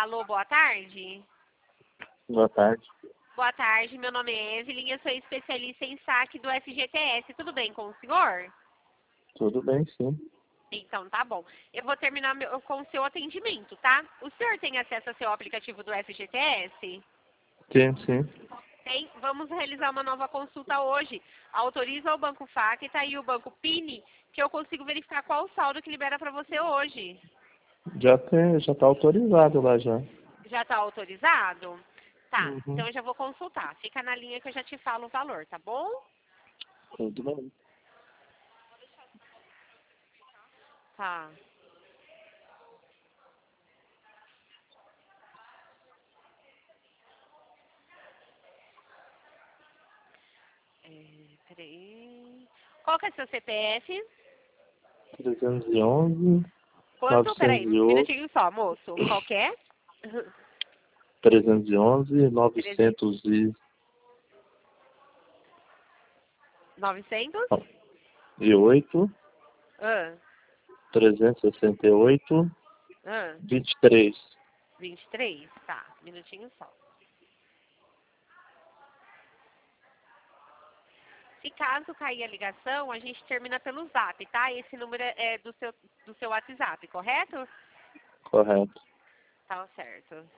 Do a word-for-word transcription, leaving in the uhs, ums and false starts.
Alô, boa tarde. Boa tarde. Boa tarde, meu nome é Evelyn, eu sou especialista em saque do F G T S. Tudo bem com o senhor? Tudo bem, sim. Então, tá bom. Eu vou terminar meu- com o seu atendimento, tá? O senhor tem acesso ao seu aplicativo do F G T S? Sim, sim. Tem. Vamos realizar uma nova consulta hoje. Autoriza o Banco Facta e o Banco Pini, que eu consigo verificar qual o saldo que libera para você hoje. Já tem, já tá autorizado lá já. Já está autorizado? Tá, Uhum. então eu já vou consultar. Fica na linha que eu já te falo o valor, tá bom? Tudo bem. Tá. É, peraí. Qual que é seu C P F? trezentos e onze, Quanto? Peraí, novecentos e um oito, minutinho só, moço. Qual que é? trezentos e onze, Treze- novecentos e novecentos? oito, Ah, trezentos e sessenta e oito, ah, vinte e três. vinte e três? Tá, um minutinho só. Se caso cair a ligação, a gente termina pelo zap, tá? Esse número é do seu, do seu WhatsApp, correto? Correto. Tá certo.